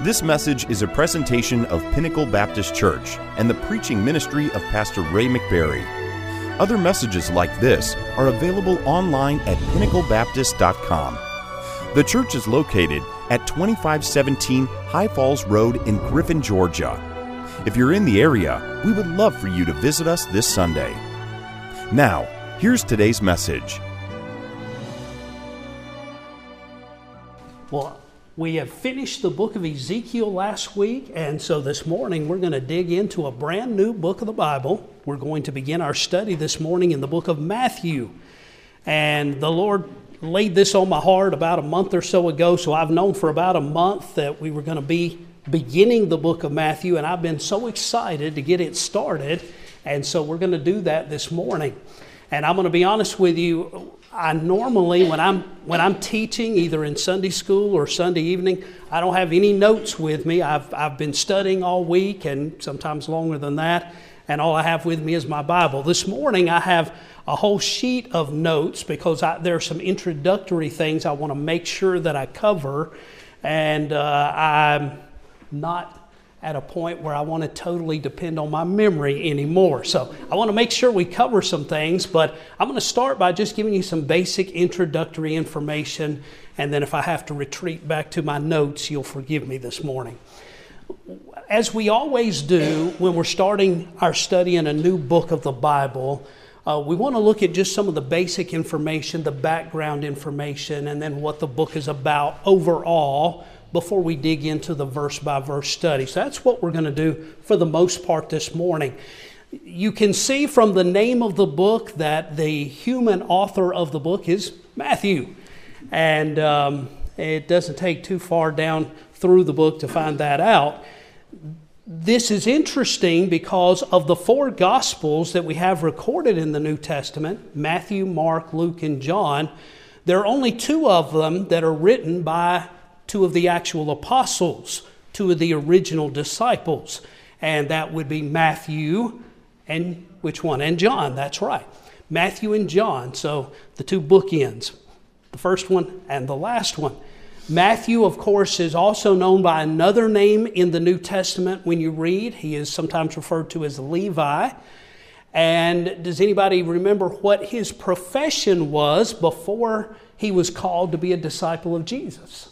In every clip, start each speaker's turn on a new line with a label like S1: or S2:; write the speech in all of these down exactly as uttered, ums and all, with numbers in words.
S1: This message is a presentation of Pinnacle Baptist Church and the preaching ministry of Pastor Ray McBarry. Other messages like this are available online at pinnacle baptist dot com. The church is located at twenty-five seventeen High Falls Road in Griffin, Georgia. If you're in the area, we would love for you to visit us this Sunday. Now, here's today's message.
S2: Well, we have finished the book of Ezekiel last week, and so this morning we're going to dig into a brand new book of the Bible. We're going to begin our study this morning in the book of Matthew. And the Lord laid this on my heart about a month or so ago, so I've known for about a month that we were going to be beginning the book of Matthew, and I've been so excited to get it started, and so we're going to do that this morning. And I'm going to be honest with you, I normally, when I'm when I'm teaching, either in Sunday school or Sunday evening, I don't have any notes with me. I've I've been studying all week and sometimes longer than that, and all I have with me is my Bible. This morning I have a whole sheet of notes because I, there are some introductory things I want to make sure that I cover, and uh, I'm not at a point where I want to totally depend on my memory anymore. So I want to make sure we cover some things, but I'm going to start by just giving you some basic introductory information, and then if I have to retreat back to my notes, you'll forgive me this morning. As we always do when we're starting our study in a new book of the Bible, uh, we want to look at just some of the basic information, the background information, and then what the book is about overall, before we dig into the verse-by-verse study. So that's what we're going to do for the most part this morning. You can see from the name of the book that the human author of the book is Matthew. And um, it doesn't take too far down through the book to find that out. This is interesting because of the four Gospels that we have recorded in the New Testament, Matthew, Mark, Luke, and John. There are only two of them that are written by two of the actual apostles, two of the original disciples, and that would be Matthew and which one? And John, that's right. Matthew and John, so the two bookends, the first one and the last one. Matthew, of course, is also known by another name in the New Testament when you read. He is sometimes referred to as Levi. And does anybody remember what his profession was before he was called to be a disciple of Jesus?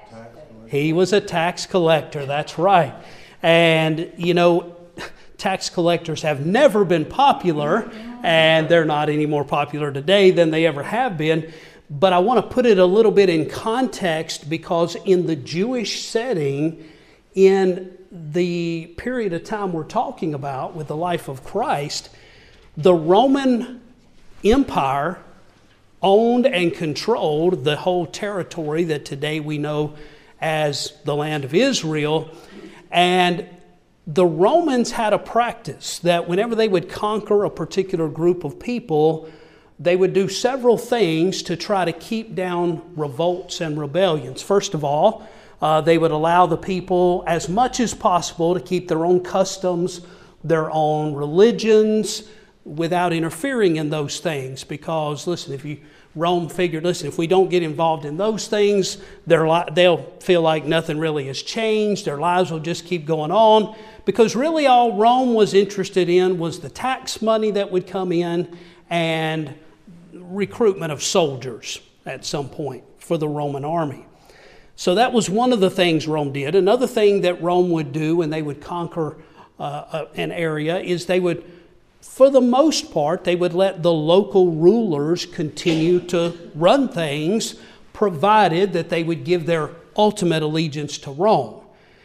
S2: He was a tax collector, that's right. And, you know, tax collectors have never been popular, and they're not any more popular today than they ever have been. But I want to put it a little bit in context because in the Jewish setting, in the period of time we're talking about with the life of Christ, the Roman Empire owned and controlled the whole territory that today we know as the land of Israel. And the Romans had a practice that whenever they would conquer a particular group of people, they would do several things to try to keep down revolts and rebellions. First of all, uh, they would allow the people as much as possible to keep their own customs, their own religions, without interfering in those things. Because, listen, if you Rome figured, listen, if we don't get involved in those things, li- they'll feel like nothing really has changed. Their lives will just keep going on. Because really all Rome was interested in was the tax money that would come in and recruitment of soldiers at some point for the Roman army. So that was one of the things Rome did. Another thing that Rome would do when they would conquer uh, an area is they would, for the most part, they would let the local rulers continue to run things, provided that they would give their ultimate allegiance to Rome.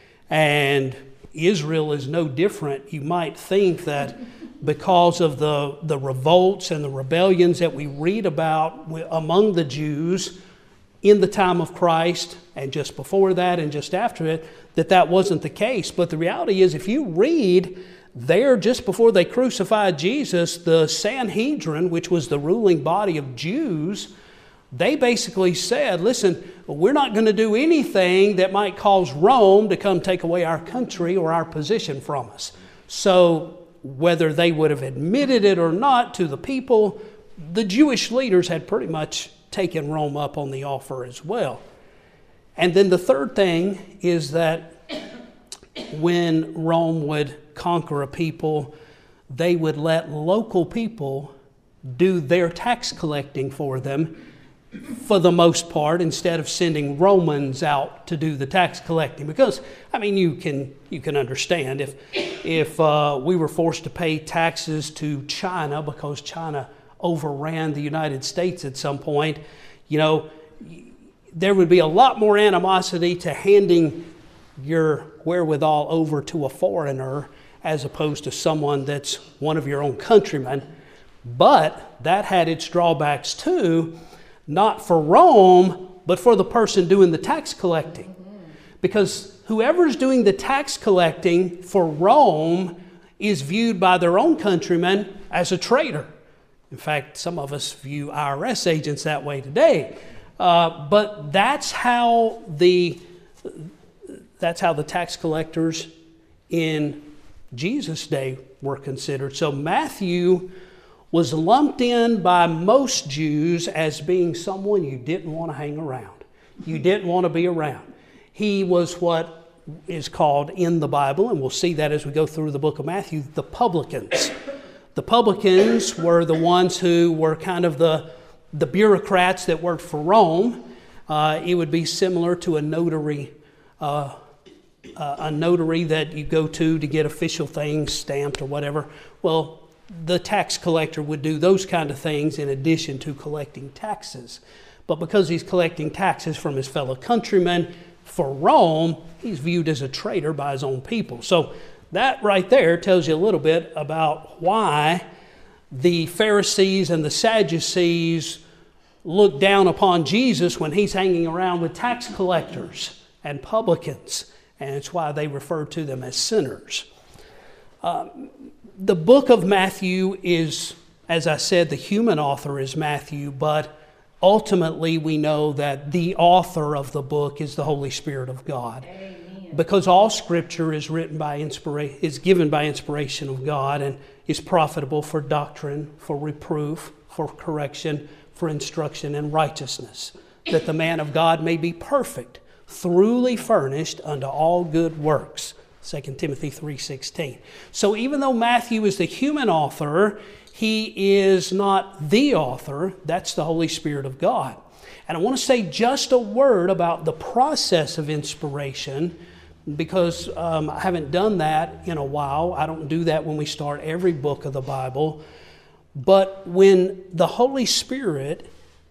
S2: And Israel is no different. You might think that because of the, the revolts and the rebellions that we read about among the Jews in the time of Christ, and just before that and just after it, that that wasn't the case. But the reality is, if you read there, just before they crucified Jesus, the Sanhedrin, which was the ruling body of Jews, they basically said, listen, we're not going to do anything that might cause Rome to come take away our country or our position from us. So whether they would have admitted it or not to the people, the Jewish leaders had pretty much taken Rome up on the offer as well. And then the third thing is that when Rome would conquer a people, they would let local people do their tax collecting for them for the most part, instead of sending Romans out to do the tax collecting. Because, I mean, you can you can understand if if uh, we were forced to pay taxes to China because China overran the United States at some point, you know, there would be a lot more animosity to handing your wherewithal over to a foreigner as opposed to someone that's one of your own countrymen. But that had its drawbacks too. Not for Rome, but for the person doing the tax collecting. Because whoever's doing the tax collecting for Rome is viewed by their own countrymen as a traitor. In fact, some of us view I R S agents that way today. Uh, but that's how the that's how the tax collectors in Jesus' day were considered. So Matthew was lumped in by most Jews as being someone you didn't want to hang around. You didn't want to be around. He was what is called in the Bible, and we'll see that as we go through the book of Matthew, the publicans. The publicans were the ones who were kind of the, the bureaucrats that worked for Rome. Uh, it would be similar to a notary, uh, uh, a notary that you go to to get official things stamped or whatever. Well, the tax collector would do those kind of things in addition to collecting taxes. But because he's collecting taxes from his fellow countrymen, for Rome, he's viewed as a traitor by his own people. So that right there tells you a little bit about why the Pharisees and the Sadducees look down upon Jesus when he's hanging around with tax collectors and publicans. And it's why they refer to them as sinners. Um, The book of Matthew is, as I said, the human author is Matthew, but ultimately we know that the author of the book is the Holy Spirit of God. Amen. Because all Scripture is written by inspiration, is given by inspiration of God, and is profitable for doctrine, for reproof, for correction, for instruction in righteousness, that the man of God may be perfect, thoroughly furnished unto all good works. Second Timothy three sixteen. So even though Matthew is the human author, he is not the author. That's the Holy Spirit of God. And I want to say just a word about the process of inspiration, because um, I haven't done that in a while. I don't do that when we start every book of the Bible. But when the Holy Spirit,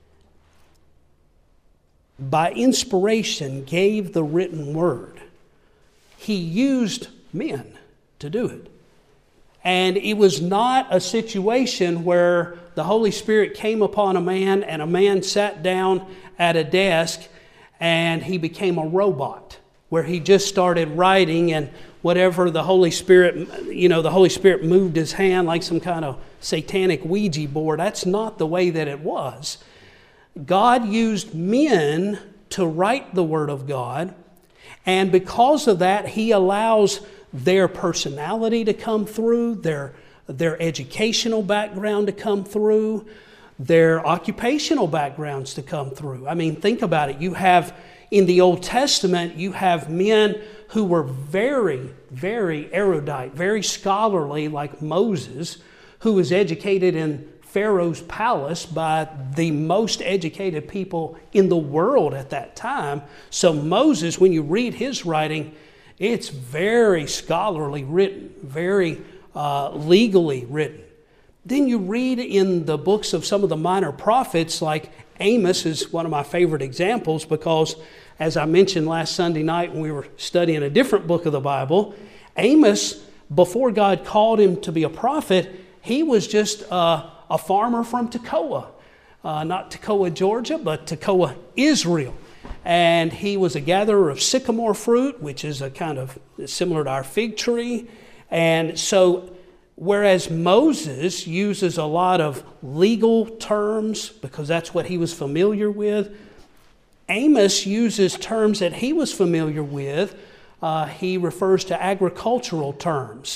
S2: by inspiration, gave the written word, he used men to do it. And it was not a situation where the Holy Spirit came upon a man and a man sat down at a desk and he became a robot, where he just started writing and whatever the Holy Spirit, you know, the Holy Spirit moved his hand like some kind of satanic Ouija board. That's not the way that it was. God used men to write the Word of God. And because of that, he allows their personality to come through, their, their educational background to come through, their occupational backgrounds to come through. I mean, think about it. You have, in the Old Testament, you have men who were very, very erudite, very scholarly, like Moses, who was educated in Pharaoh's palace by the most educated people in the world at that time. So Moses, when you read his writing, it's very scholarly written, very uh, legally written. Then you read in the books of some of the minor prophets, like Amos is one of my favorite examples, because as I mentioned last Sunday night when we were studying a different book of the Bible, Amos, before God called him to be a prophet, he was just uh, a farmer from Tekoa, uh, not Tekoa, Georgia, but Tekoa, Israel. And he was a gatherer of sycamore fruit, which is a kind of similar to our fig tree. And so, whereas Moses uses a lot of legal terms because that's what he was familiar with, Amos uses terms that he was familiar with. Uh, he refers to agricultural terms.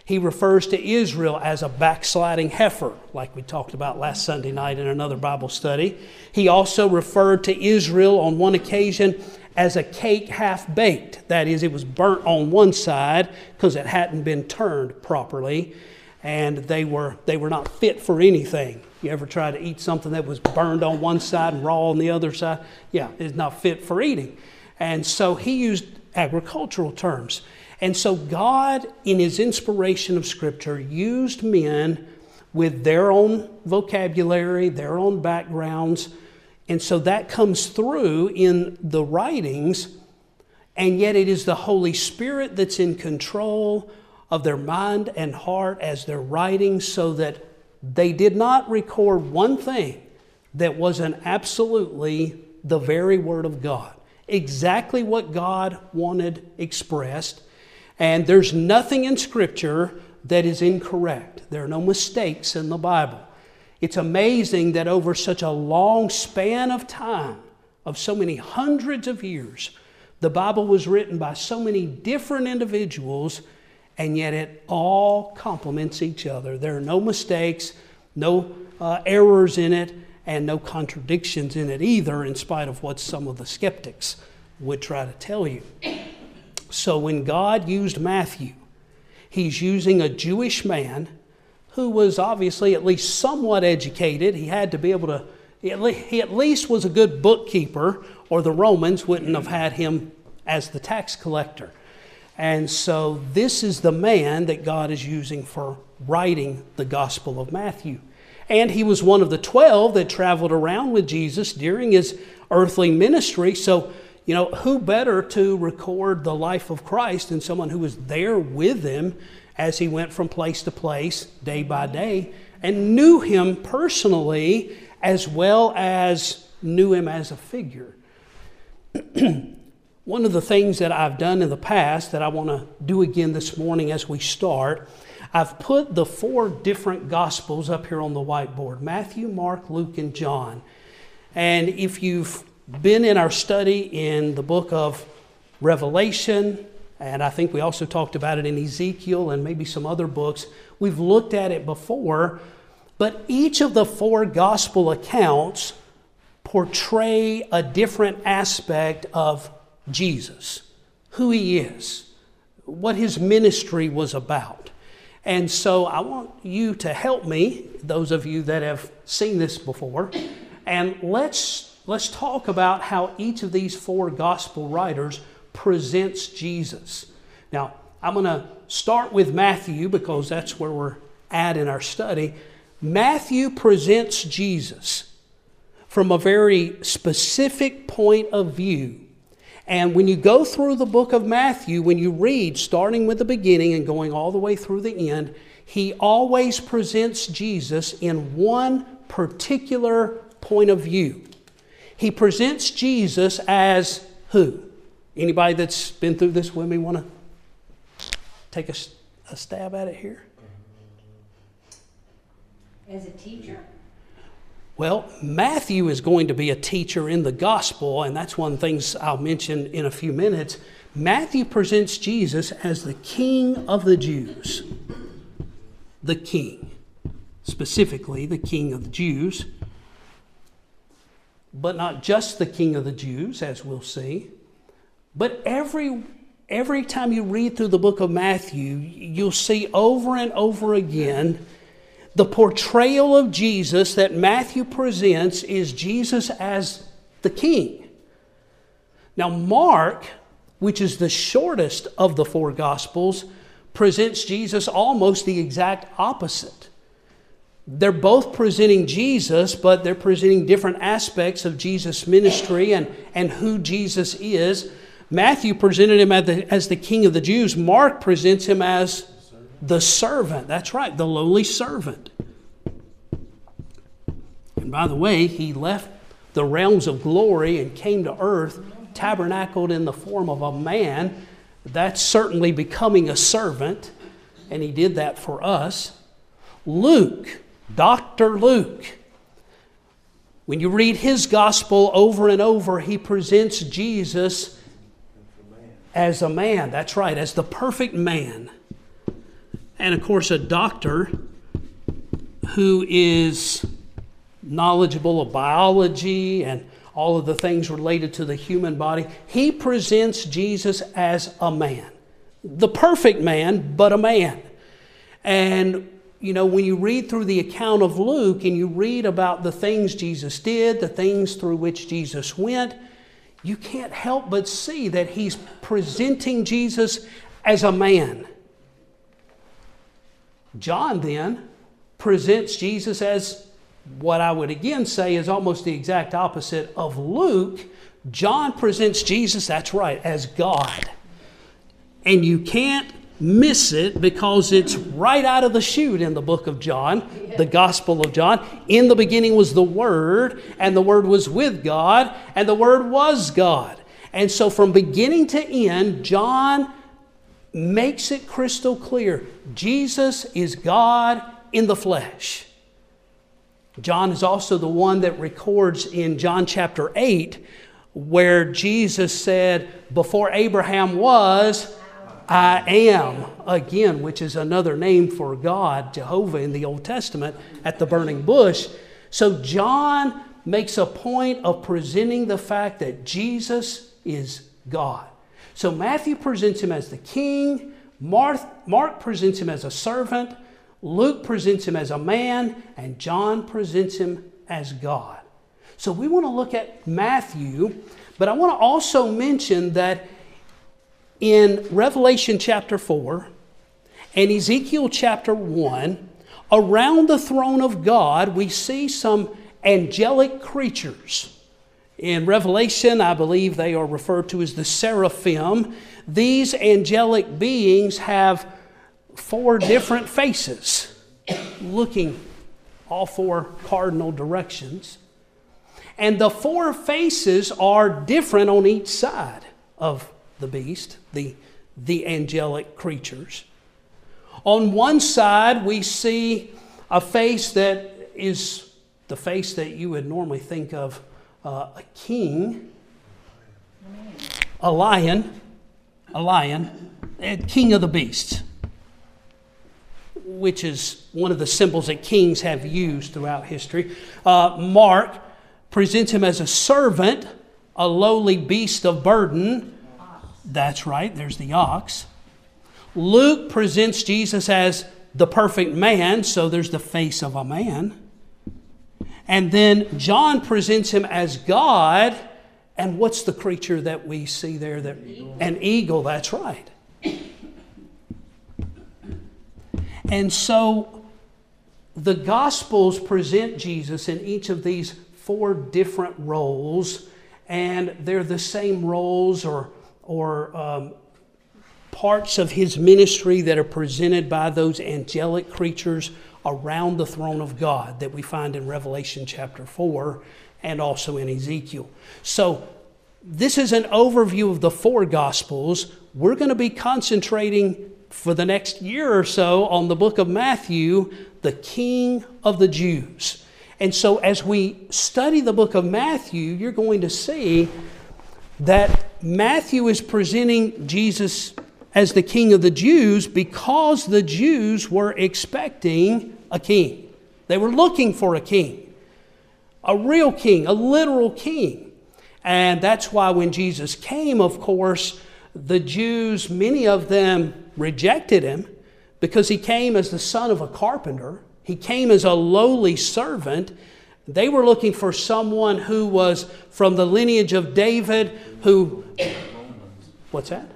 S2: He refers to Israel as a backsliding heifer, like we talked about last Sunday night in another Bible study. He also referred to Israel on one occasion as a cake half-baked. That is, it was burnt on one side because it hadn't been turned properly, and they were they were not fit for anything. You ever try to eat something that was burned on one side and raw on the other side? Yeah, it's not fit for eating. And so he used agricultural terms. And so God, in His inspiration of Scripture, used men with their own vocabulary, their own backgrounds. And so that comes through in the writings, and yet it is the Holy Spirit that's in control of their mind and heart as they're writing, so that they did not record one thing that wasn't absolutely the very Word of God. Exactly what God wanted expressed. And there's nothing in Scripture that is incorrect. There are no mistakes in the Bible. It's amazing that over such a long span of time, of so many hundreds of years, the Bible was written by so many different individuals, and yet it all complements each other. There are no mistakes, no uh, errors in it, and no contradictions in it either, in spite of what some of the skeptics would try to tell you. So when God used Matthew, He's using a Jewish man who was obviously at least somewhat educated. He had to be able to, he at least was a good bookkeeper, or the Romans wouldn't have had him as the tax collector. And so this is the man that God is using for writing the Gospel of Matthew. And he was one of the twelve that traveled around with Jesus during His earthly ministry. So, you know, who better to record the life of Christ than someone who was there with Him as He went from place to place, day by day, and knew Him personally as well as knew Him as a figure. One of the things that I've done in the past that I want to do again this morning as we start, I've put the four different Gospels up here on the whiteboard: Matthew, Mark, Luke, and John. And if you've been in our study in the book of Revelation, and I think we also talked about it in Ezekiel and maybe some other books, we've looked at it before, but each of the four gospel accounts portray a different aspect of Jesus, who He is, what His ministry was about. And so I want you to help me, those of you that have seen this before, and let's Let's talk about how each of these four gospel writers presents Jesus. Now, I'm going to start with Matthew because that's where we're at in our study. Matthew presents Jesus from a very specific point of view. And when you go through the book of Matthew, when you read, starting with the beginning and going all the way through the end, he always presents Jesus in one particular point of view. He presents Jesus as who? Anybody that's been through this with me want to take a, a stab at it here?
S3: As a teacher?
S2: Well, Matthew is going to be a teacher in the gospel, and that's one of the things I'll mention in a few minutes. Matthew presents Jesus as the King of the Jews. The King. Specifically, the King of the Jews. But not just the King of the Jews, as we'll see. But every, every time you read through the book of Matthew, you'll see over and over again the portrayal of Jesus that Matthew presents is Jesus as the King. Now, Mark, which is the shortest of the four Gospels, presents Jesus almost the exact opposite. They're both presenting Jesus, but they're presenting different aspects of Jesus' ministry and, and who Jesus is. Matthew presented him as the, as the King of the Jews. Mark presents him as the servant. That's right, the lowly servant. And by the way, he left the realms of glory and came to earth, tabernacled in the form of a man. That's certainly becoming a servant, and he did that for us. Luke, Doctor Luke, when you read his gospel over and over, he presents Jesus as a man. That's right, as the perfect man. and of course a doctor who is knowledgeable of biology and all of the things related to the human body, he presents Jesus as a man. The perfect man, but a man. And, you know, when you read through the account of Luke and you read about the things Jesus did, the things through which Jesus went, you can't help but see that he's presenting Jesus as a man. John then presents Jesus as what I would again say is almost the exact opposite of Luke. John presents Jesus, that's right, as God. And you can't miss it because it's right out of the chute in the book of John, the Gospel of John. In the beginning was the Word, and the Word was with God, and the Word was God. And so from beginning to end, John makes it crystal clear. Jesus is God in the flesh. John is also the one that records in John chapter eight where Jesus said, before Abraham was, I am, again, which is another name for God, Jehovah in the Old Testament, at the burning bush. So John makes a point of presenting the fact that Jesus is God. So Matthew presents him as the king, Mark, Mark presents him as a servant, Luke presents him as a man, and John presents him as God. So we want to look at Matthew, but I want to also mention that in Revelation chapter four and Ezekiel chapter one, around the throne of God, we see some angelic creatures. In Revelation, I believe they are referred to as the seraphim. These angelic beings have four different faces, looking all four cardinal directions. And the four faces are different on each side of the beast, the, the angelic creatures. On one side, we see a face that is the face that you would normally think of uh, a king, a lion, a lion, and king of the beasts, which is one of the symbols that kings have used throughout history. Uh, Mark presents him as a servant, a lowly beast of burden. That's right, there's the ox. Luke presents Jesus as the perfect man, so there's the face of a man. And then John presents him as God. And what's the creature that we see there? That, an eagle, that's right. And so the Gospels present Jesus in each of these four different roles, and they're the same roles or, or um, parts of his ministry that are presented by those angelic creatures around the throne of God that we find in Revelation chapter four and also in Ezekiel. So this is an overview of the four Gospels. We're going to be concentrating for the next year or so on the book of Matthew, the King of the Jews. And so as we study the book of Matthew, you're going to see that Matthew is presenting Jesus as the King of the Jews because the Jews were expecting a king. They were looking for a king, a real king, a literal king. And that's why when Jesus came, of course, the Jews, many of them rejected him because he came as the son of a carpenter. He came as a lowly servant. They were looking for someone who was from the lineage of David, who... What's that?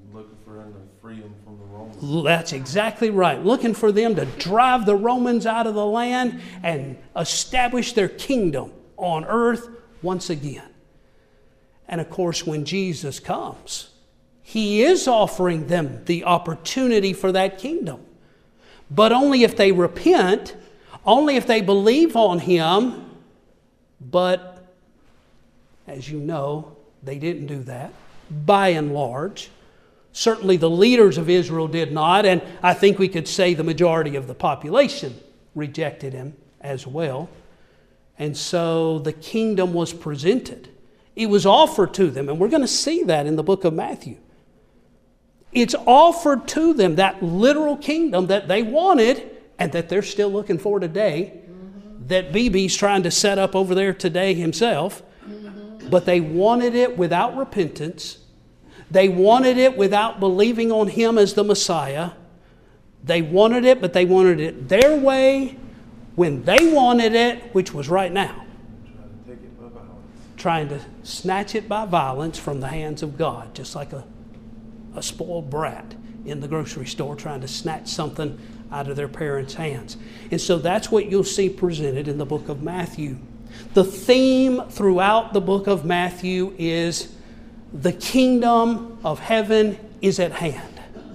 S2: That's exactly right. Looking for them to drive the Romans out of the land and establish their kingdom on earth once again. And of course, when Jesus comes, he is offering them the opportunity for that kingdom. But only if they repent, only if they believe on him. But as you know, they didn't do that, by and large. Certainly the leaders of Israel did not, and I think we could say the majority of the population rejected him as well. And so the kingdom was presented. It was offered to them, and we're going to see that in the book of Matthew. It's offered to them, that literal kingdom that they wanted and that they're still looking for today, mm-hmm. that B B's trying to set up over there today himself. Mm-hmm. But they wanted it without repentance. They wanted it without believing on Him as the Messiah. They wanted it, but they wanted it their way, when they wanted it, which was right now.
S3: Trying to take it by violence.
S2: Trying to snatch it by violence from the hands of God, just like a, a spoiled brat in the grocery store trying to snatch something out of their parents' hands. And so that's what you'll see presented in the book of Matthew. The theme throughout the book of Matthew is the kingdom of heaven is at hand.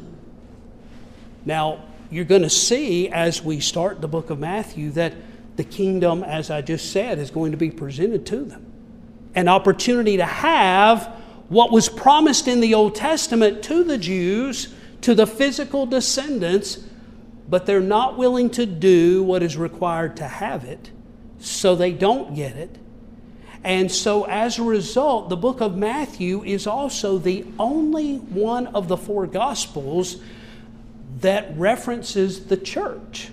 S2: Now, you're going to see as we start the book of Matthew that the kingdom, as I just said, is going to be presented to them. An opportunity to have what was promised in the Old Testament to the Jews, to the physical descendants, but they're not willing to do what is required to have it, so they don't get it. And so as a result, the book of Matthew is also the only one of the four Gospels that references the church.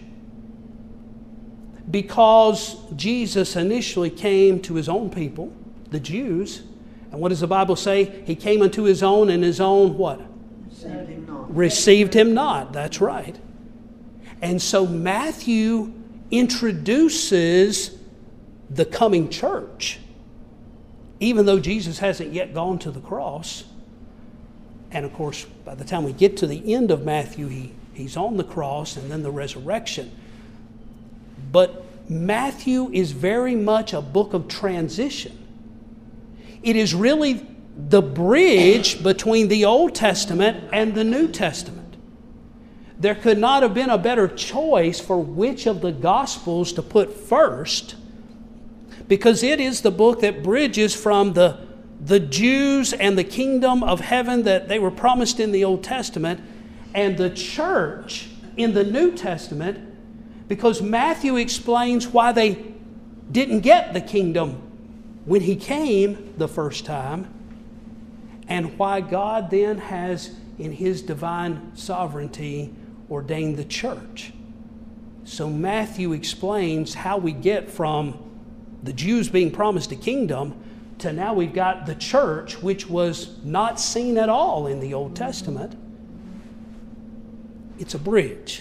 S2: Because Jesus initially came to His own people, the Jews, and what does the Bible say? He came unto His own, and His own what?
S4: Received Him not.
S2: Received Him not, that's right. And so Matthew introduces the coming church, even though Jesus hasn't yet gone to the cross. And of course, by the time we get to the end of Matthew, he, he's on the cross and then the resurrection. But Matthew is very much a book of transition. It is really the bridge between the Old Testament and the New Testament. There could not have been a better choice for which of the Gospels to put first, because it is the book that bridges from the, the Jews and the kingdom of heaven that they were promised in the Old Testament and the church in the New Testament, because Matthew explains why they didn't get the kingdom when He came the first time, and why God then has, in His divine sovereignty, ordained the church. So Matthew explains how we get from the Jews being promised a kingdom to now we've got the church, which was not seen at all in the Old Testament. It's a bridge.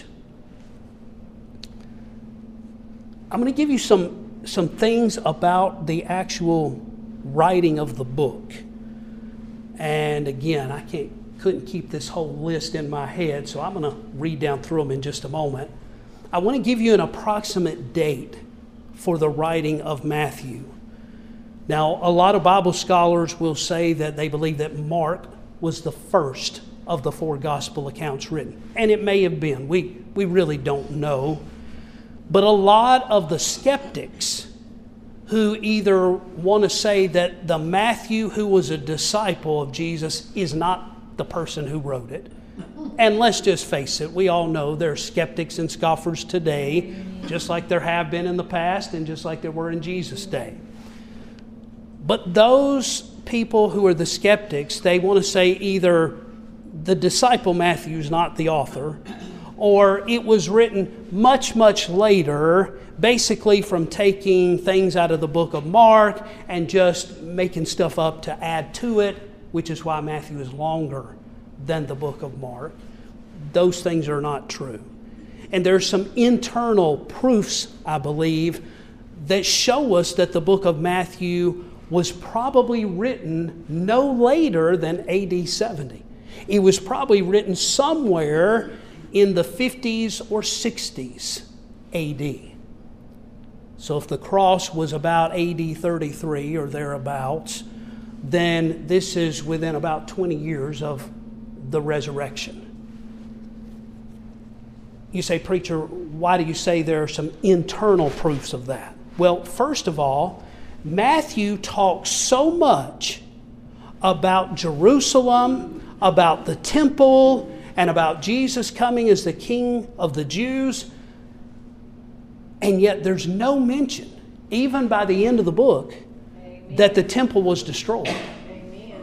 S2: I'm going to give you some, some things about the actual writing of the book. And again, I can't, couldn't keep this whole list in my head, so I'm going to read down through them in just a moment. I want to give you an approximate date for the writing of Matthew. Now, a lot of Bible scholars will say that they believe that Mark was the first of the four gospel accounts written. And it may have been. We, we really don't know. But a lot of the skeptics who either want to say that the Matthew who was a disciple of Jesus is not the person who wrote it. And let's just face it, we all know there are skeptics and scoffers today, just like there have been in the past and just like there were in Jesus' day. But those people who are the skeptics, they want to say either the disciple Matthew is not the author, or it was written much, much later, basically from taking things out of the book of Mark and just making stuff up to add to it, which is why Matthew is longer than the book of Mark. Those things are not true. And there's some internal proofs, I believe, that show us that the book of Matthew was probably written no later than A D seventy. It was probably written somewhere in the fifties or sixties A D. So if the cross was about A D thirty-three or thereabouts, then this is within about twenty years of the resurrection. You say, preacher, why do you say there are some internal proofs of that? Well, first of all, Matthew talks so much about Jerusalem, about the temple, and about Jesus coming as the King of the Jews, and yet there's no mention, even by the end of the book, Amen, that the temple was destroyed.
S4: Amen.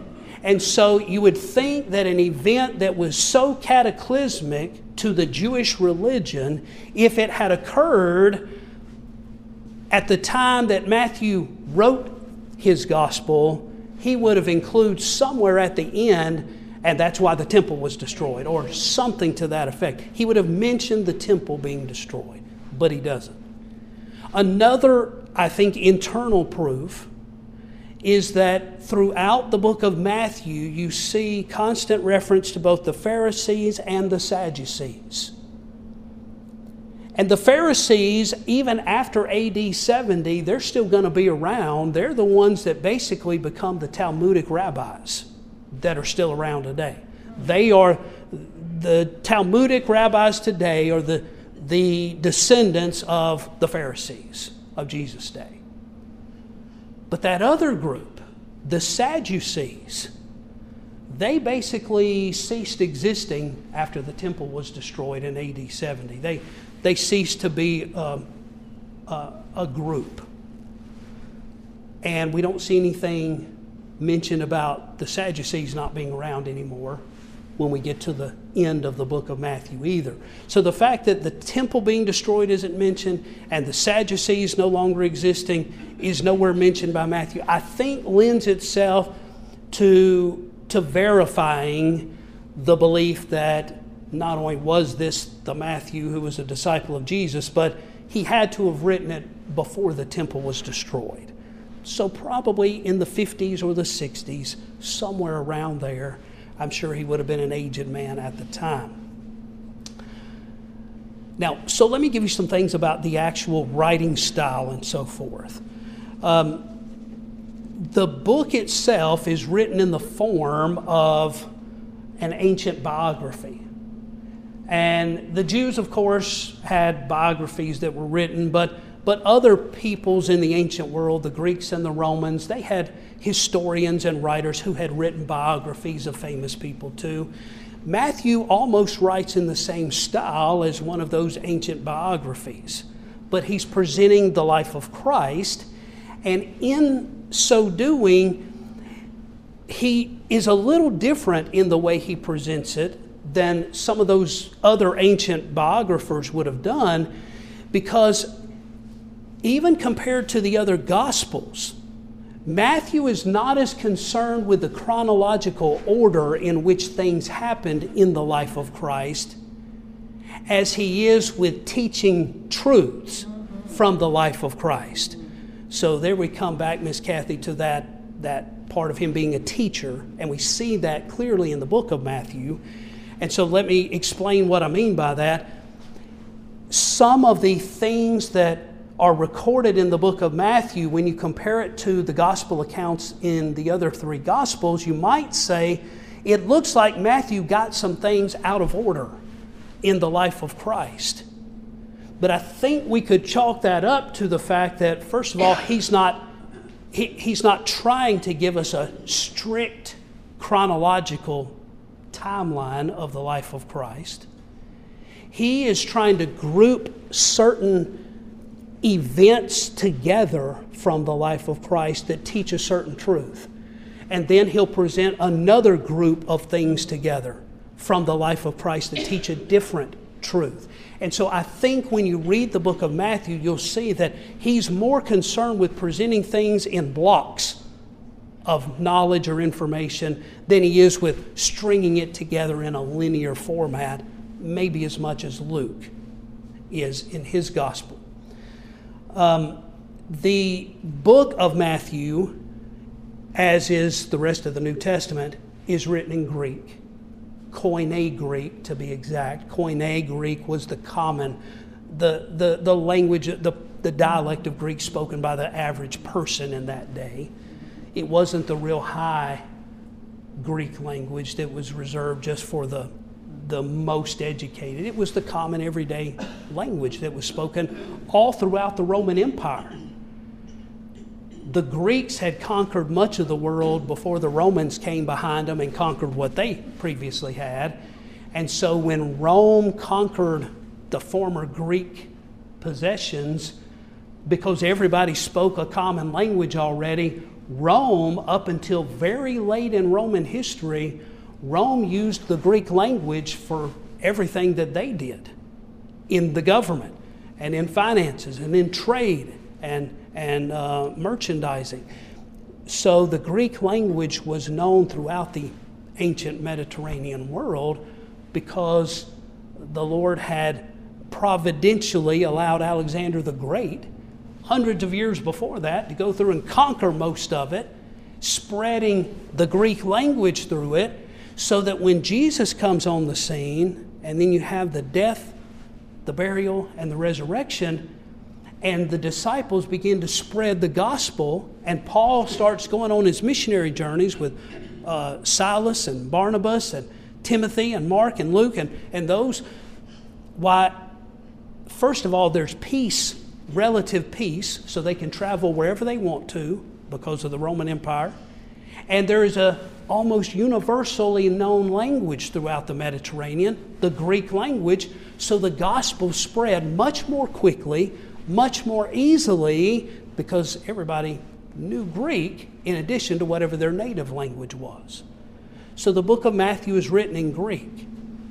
S2: And so you would think that an event that was so cataclysmic to the Jewish religion, if it had occurred at the time that Matthew wrote his gospel, he would have included somewhere at the end, and that's why the temple was destroyed, or something to that effect. He would have mentioned the temple being destroyed, but he doesn't. Another, I think, internal proof is that throughout the book of Matthew, you see constant reference to both the Pharisees and the Sadducees. And the Pharisees, even after A D seventy, they're still going to be around. They're the ones that basically become the Talmudic rabbis that are still around today. They are, the Talmudic rabbis today are the, the descendants of the Pharisees of Jesus' day. But that other group, the Sadducees, they basically ceased existing after the temple was destroyed in A D seventy. They, they ceased to be um, uh, a group. And we don't see anything mentioned about the Sadducees not being around anymore when we get to the end of the book of Matthew either. So the fact that the temple being destroyed isn't mentioned and the Sadducees no longer existing is nowhere mentioned by Matthew, I think lends itself to, to verifying the belief that not only was this the Matthew who was a disciple of Jesus, but he had to have written it before the temple was destroyed. So probably in the fifties or the sixties, somewhere around there. I'm sure he would have been an aged man at the time. Now, so let me give you some things about the actual writing style and so forth. Um, the book itself is written in the form of an ancient biography. And the Jews, of course, had biographies that were written, but, but other peoples in the ancient world, the Greeks and the Romans, they had historians and writers who had written biographies of famous people too. Matthew almost writes in the same style as one of those ancient biographies, but he's presenting the life of Christ, and in so doing, he is a little different in the way he presents it than some of those other ancient biographers would have done, because even compared to the other Gospels, Matthew is not as concerned with the chronological order in which things happened in the life of Christ as he is with teaching truths from the life of Christ. So there we come back, Miss Kathy, to that, that part of him being a teacher, and we see that clearly in the book of Matthew. And so let me explain what I mean by that. Some of the things that are recorded in the book of Matthew, when you compare it to the gospel accounts in the other three gospels, you might say it looks like Matthew got some things out of order in the life of Christ. But I think we could chalk that up to the fact that, first of all, he's not, he, he's not trying to give us a strict chronological timeline of the life of Christ. He is trying to group certain events together from the life of Christ that teach a certain truth. And then he'll present another group of things together from the life of Christ that teach a different truth. And so I think when you read the book of Matthew, you'll see that he's more concerned with presenting things in blocks of knowledge or information than he is with stringing it together in a linear format, maybe as much as Luke is in his gospel. Um, the book of Matthew, as is the rest of the New Testament, is written in Greek. Koine Greek, to be exact. Koine Greek was the common, the, the, the language, the, the dialect of Greek spoken by the average person in that day. It wasn't the real high Greek language that was reserved just for the the most educated. It was the common everyday language that was spoken all throughout the Roman Empire. The Greeks had conquered much of the world before the Romans came behind them and conquered what they previously had. And so when Rome conquered the former Greek possessions, because everybody spoke a common language already, Rome, up until very late in Roman history, Rome used the Greek language for everything that they did in the government and in finances and in trade and, and uh, merchandising. So the Greek language was known throughout the ancient Mediterranean world because the Lord had providentially allowed Alexander the Great, hundreds of years before that, to go through and conquer most of it, spreading the Greek language through it, so that when Jesus comes on the scene, and then you have the death, the burial, and the resurrection, and the disciples begin to spread the gospel, and Paul starts going on his missionary journeys with uh, Silas and Barnabas and Timothy and Mark and Luke and, and those. Why, first of all, there's peace, relative peace, so they can travel wherever they want to because of the Roman Empire. And there is a almost universally known language throughout the Mediterranean, the Greek language, so the gospel spread much more quickly, much more easily, because everybody knew Greek in addition to whatever their native language was. So the book of Matthew is written in Greek.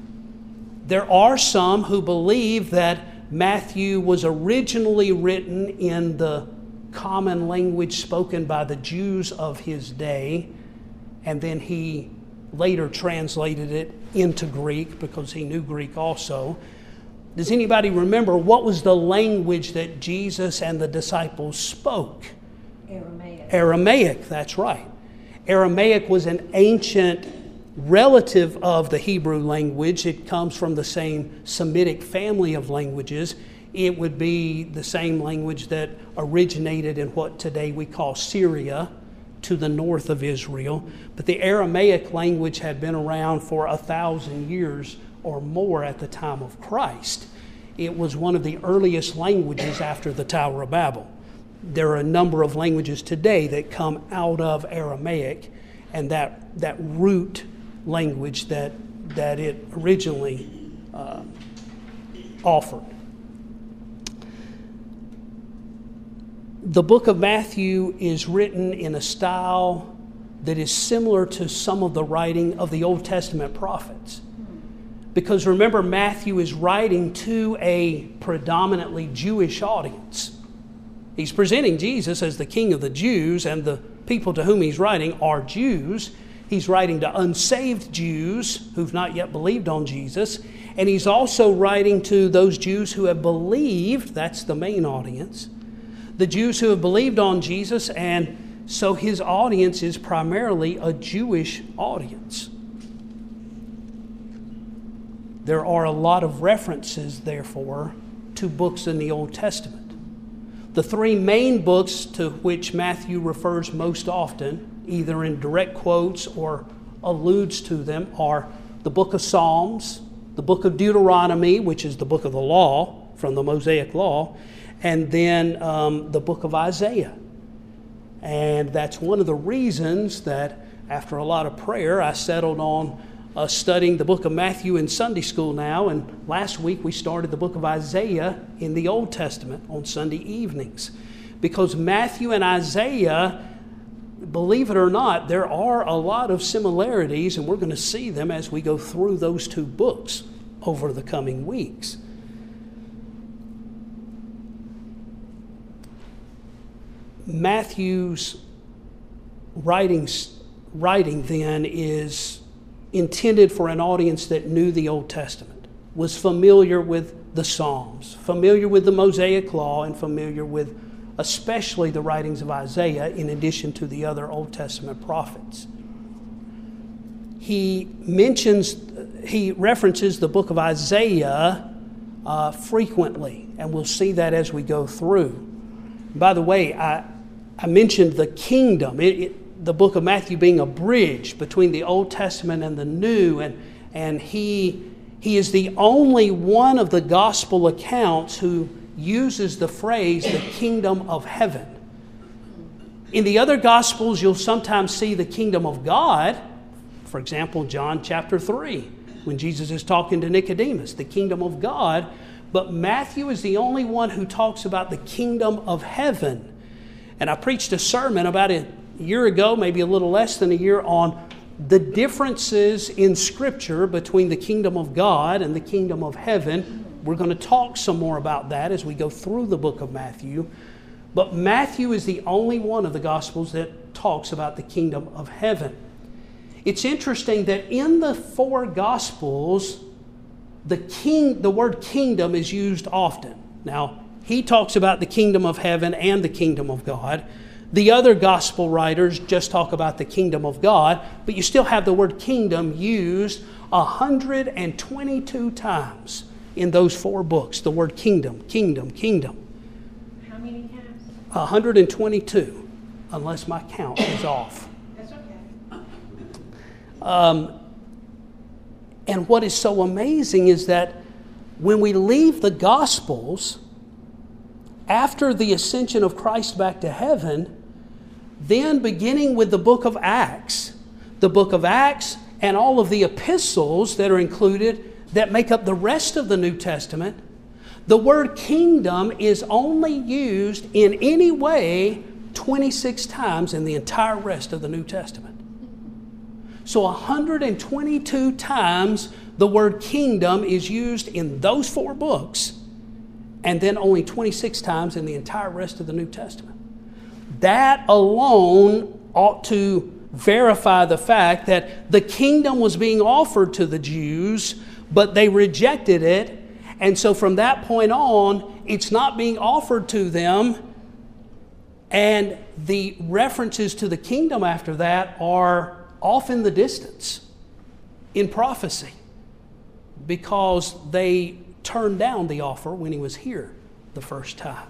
S2: There are some who believe that Matthew was originally written in the common language spoken by the Jews of his day, and then he later translated it into Greek because he knew Greek also. Does anybody remember what was the language that Jesus and the disciples spoke?
S4: Aramaic.
S2: Aramaic, that's right. Aramaic was an ancient relative of the Hebrew language. It comes from the same Semitic family of languages. It would be the same language that originated in what today we call Syria, to the north of Israel. But the Aramaic language had been around for a thousand years or more at the time of Christ. It was one of the earliest languages after the Tower of Babel. There are a number of languages today that come out of Aramaic, and that, that root language that, that it originally uh, offered. The book of Matthew is written in a style that is similar to some of the writing of the Old Testament prophets. Because remember, Matthew is writing to a predominantly Jewish audience. He's presenting Jesus as the King of the Jews, and the people to whom he's writing are Jews. He's writing to unsaved Jews who've not yet believed on Jesus. And he's also writing to those Jews who have believed, that's the main audience, the Jews who have believed on Jesus, and so his audience is primarily a Jewish audience. There are a lot of references, therefore, to books in the Old Testament. The three main books to which Matthew refers most often, either in direct quotes or alludes to them, are the book of Psalms, the book of Deuteronomy, which is the book of the law, from the Mosaic Law, and then um, the book of Isaiah. And that's one of the reasons that after a lot of prayer, I settled on uh, studying the book of Matthew in Sunday school now. And last week we started the book of Isaiah in the Old Testament on Sunday evenings. Because Matthew and Isaiah, believe it or not, there are a lot of similarities, and we're going to see them as we go through those two books over the coming weeks. Matthew's writing, writing then is intended for an audience that knew the Old Testament, was familiar with the Psalms, familiar with the Mosaic Law, and familiar with especially the writings of Isaiah, in addition to the other Old Testament prophets. He mentions, he references the book of Isaiah uh, frequently, and we'll see that as we go through. By the way, I, I mentioned the kingdom, it, it, the book of Matthew being a bridge between the Old Testament and the New, and, and he, he is the only one of the gospel accounts who uses the phrase, the kingdom of heaven. In the other gospels, you'll sometimes see the kingdom of God. For example, John chapter three, when Jesus is talking to Nicodemus, the kingdom of God. But Matthew is the only one who talks about the kingdom of heaven. And I preached a sermon about it a year ago, maybe a little less than a year, on the differences in Scripture between the kingdom of God and the kingdom of heaven. We're going to talk some more about that as we go through the book of Matthew. But Matthew is the only one of the Gospels that talks about the kingdom of heaven. It's interesting that in the four Gospels, the king, the word kingdom is used often. Now, he talks about the kingdom of heaven and the kingdom of God. The other Gospel writers just talk about the kingdom of God, but you still have the word kingdom used one hundred twenty-two times in those four books. The word kingdom, kingdom, kingdom.
S4: How many times?
S2: one hundred twenty-two, unless my count is off.
S4: That's okay.
S2: Um, and what is so amazing is that when we leave the Gospels, after the ascension of Christ back to heaven, then beginning with the book of Acts, the book of Acts and all of the epistles that are included that make up the rest of the New Testament, the word kingdom is only used in any way twenty-six times in the entire rest of the New Testament. So one hundred twenty-two times the word kingdom is used in those four books, and then only twenty-six times in the entire rest of the New Testament. That alone ought to verify the fact that the kingdom was being offered to the Jews, but they rejected it. And so from that point on, it's not being offered to them. And the references to the kingdom after that are off in the distance in prophecy, because they turned down the offer when he was here the first time.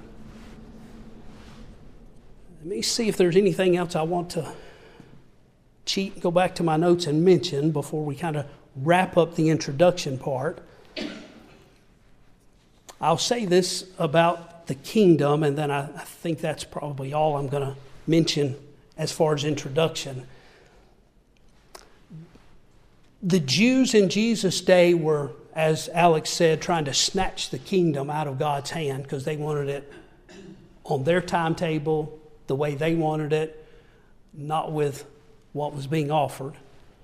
S2: Let me see if there's anything else I want to cheat, go back to my notes and mention before we kind of wrap up the introduction part. I'll say this about the kingdom, and then I, I think that's probably all I'm going to mention as far as introduction. The Jews in Jesus' day were, as Alex said, trying to snatch the kingdom out of God's hand because they wanted it on their timetable, the way they wanted it, not with what was being offered.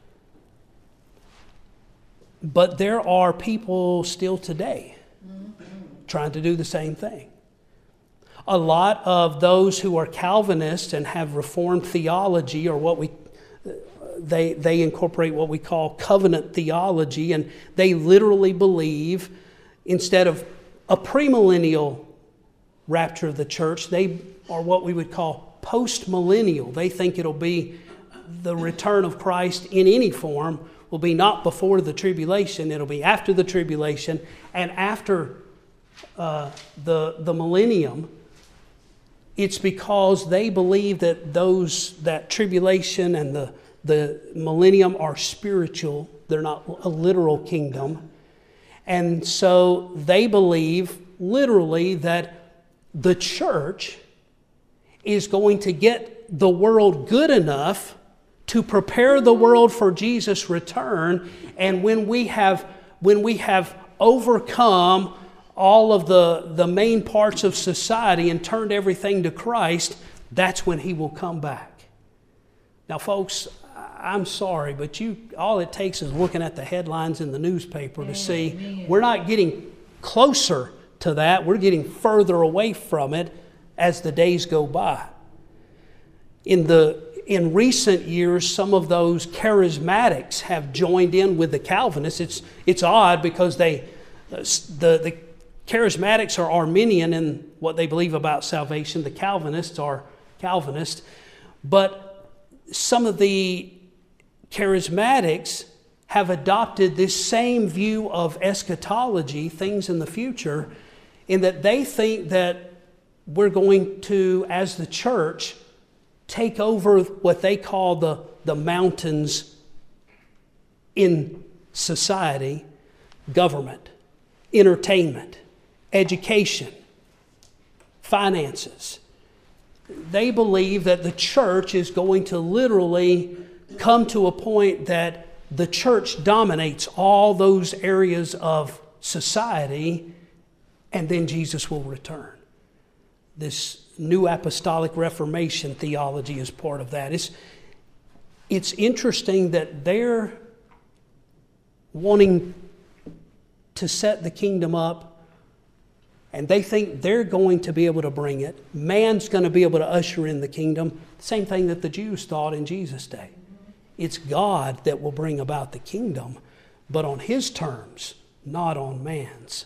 S2: But there are people still today trying to do the same thing. A lot of those who are Calvinists and have Reformed theology, or what we they they incorporate what we call covenant theology, and they literally believe instead of a premillennial rapture of the church, they are what we would call post-millennial. They think it'll be the return of Christ in any form will be not before the tribulation, it'll be after the tribulation and after uh, the, the millennium. It's because they believe that those that tribulation and the, the millennium are spiritual. They're not a literal kingdom. And so they believe literally that the church is going to get the world good enough to prepare the world for Jesus' return. And when we have when we have overcome all of the, the main parts of society and turned everything to Christ, that's when he will come back. Now, folks, I'm sorry, but you all it takes is looking at the headlines in the newspaper to see we're not getting closer to that. We're getting further away from it as the days go by. In the in recent years, some of those charismatics have joined in with the Calvinists. It's it's odd because they the the charismatics are Arminian in what they believe about salvation. The Calvinists are Calvinist, but some of the charismatics have adopted this same view of eschatology, things in the future, in that they think that we're going to, as the church, take over what they call the, the mountains in society: government, entertainment, education, finances. They believe that the church is going to literally come to a point that the church dominates all those areas of society, and then Jesus will return. This New Apostolic Reformation theology is part of that. It's, it's interesting that they're wanting to set the kingdom up, and they think they're going to be able to bring it. Man's going to be able to usher in the kingdom. Same thing that the Jews thought in Jesus' day. It's God that will bring about the kingdom, but on His terms, not on man's.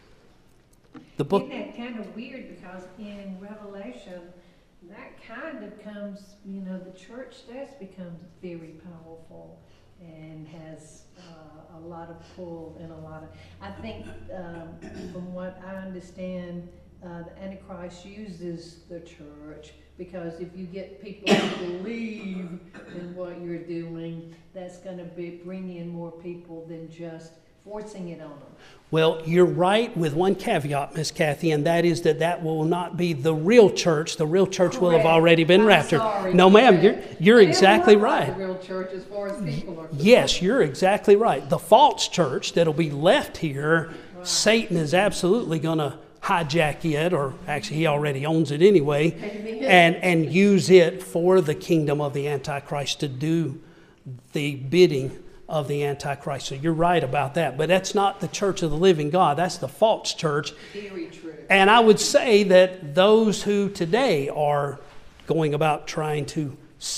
S2: The book.
S4: Isn't that kind of weird, because in Revelation, that kind of comes, you know, the church does become very powerful and has uh, a lot of pull and a lot of, I think um, from what I understand, uh, the Antichrist uses the church, because if you get people to believe in what you're doing, that's going to be bring in more people than just forcing it on them.
S2: Well, you're right with one caveat, Miss Kathy, and that is that that will not be the real church. The real church Correct. Will have already been
S4: I'm
S2: raptured.
S4: Sorry,
S2: no, ma'am, you're, you're exactly right.
S4: The real church as far as people are concerned.
S2: Yes, you're exactly right. The false church that'll be left here, right. Satan is absolutely going to hijack it, or actually he already owns it anyway, and, and use it for the kingdom of the Antichrist, to do the bidding of the Antichrist. So you're right about that. But that's not the church of the living God. That's the false church.
S4: Very true.
S2: And I would say that those who today are going about trying to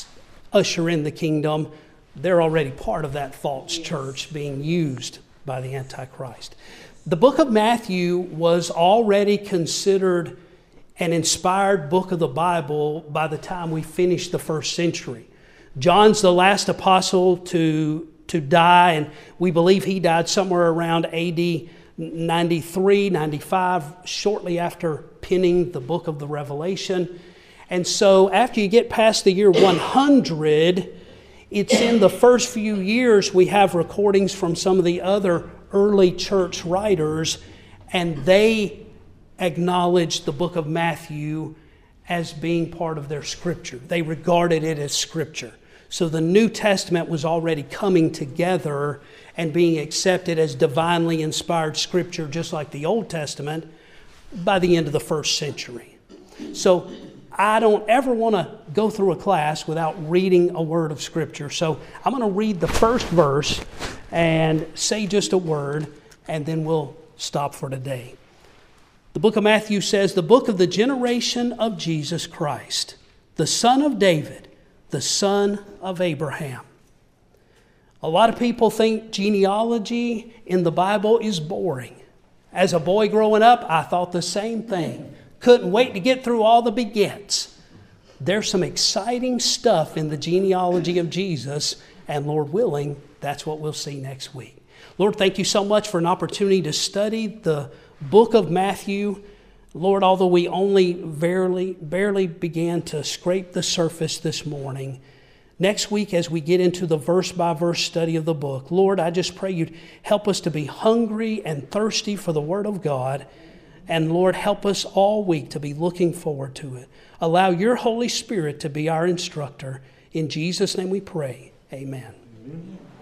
S2: usher in the kingdom, they're already part of that false yes. church being used by the Antichrist. The book of Matthew was already considered an inspired book of the Bible by the time we finished the first century. John's the last apostle to to die, and we believe he died somewhere around A D ninety-three, ninety-five, shortly after penning the book of the Revelation. And so after you get past the year one hundred, it's in the first few years we have recordings from some of the other early church writers, and they acknowledge the book of Matthew as being part of their scripture. They regarded it as scripture. So the New Testament was already coming together and being accepted as divinely inspired scripture, just like the Old Testament, by the end of the first century. So I don't ever want to go through a class without reading a word of scripture. So I'm going to read the first verse and say just a word, and then we'll stop for today. The book of Matthew says, "The book of the generation of Jesus Christ, the son of David, the son of Abraham." A lot of people think genealogy in the Bible is boring. As a boy growing up, I thought the same thing. Couldn't wait to get through all the begets. There's some exciting stuff in the genealogy of Jesus, and Lord willing, that's what we'll see next week. Lord, thank you so much for an opportunity to study the book of Matthew. Lord, although we only barely, barely began to scrape the surface this morning, next week as we get into the verse-by-verse study of the book, Lord, I just pray you'd help us to be hungry and thirsty for the Word of God. And Lord, help us all week to be looking forward to it. Allow your Holy Spirit to be our instructor. In Jesus' name we pray. Amen. Amen.